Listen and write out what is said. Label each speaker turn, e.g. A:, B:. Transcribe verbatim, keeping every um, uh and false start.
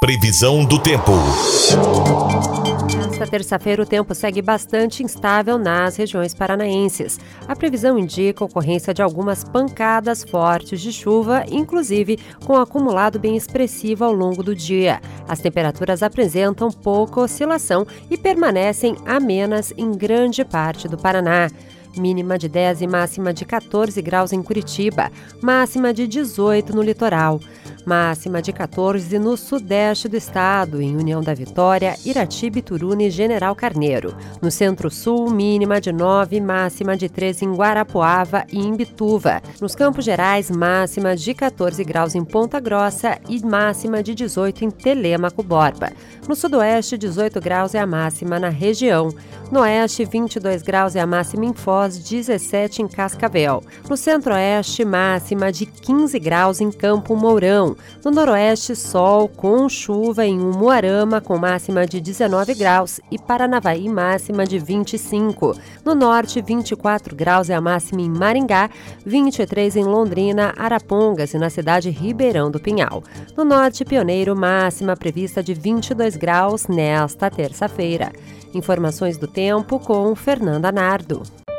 A: Previsão do tempo.
B: Nesta terça-feira, o tempo segue bastante instável nas regiões paranaenses. A previsão indica a ocorrência de algumas pancadas fortes de chuva, inclusive com acumulado bem expressivo ao longo do dia. As temperaturas apresentam pouca oscilação e permanecem amenas em grande parte do Paraná. Mínima de dez e máxima de quatorze graus em Curitiba, máxima de dezoito no litoral. Máxima de quatorze no sudeste do estado, em União da Vitória, Iratiba, Ituruna e General Carneiro. No centro-sul, mínima de nove, máxima de treze em Guarapuava e Imbituva. Nos Campos Gerais, máxima de quatorze graus em Ponta Grossa e máxima de dezoito em Telêmaco Borba. No sudoeste, dezoito graus é a máxima na região. No oeste, vinte e dois graus é a máxima em Foz, dezessete em Cascavel. No centro-oeste, máxima de quinze graus em Campo Mourão. No noroeste, sol com chuva em Umuarama, com máxima de dezenove graus, e Paranavaí, máxima de vinte e cinco. No norte, vinte e quatro graus é a máxima em Maringá, vinte e três em Londrina, Arapongas e na cidade Ribeirão do Pinhal. No norte, Pioneiro, máxima prevista de vinte e dois graus nesta terça-feira. Informações do tempo com Fernanda Nardo.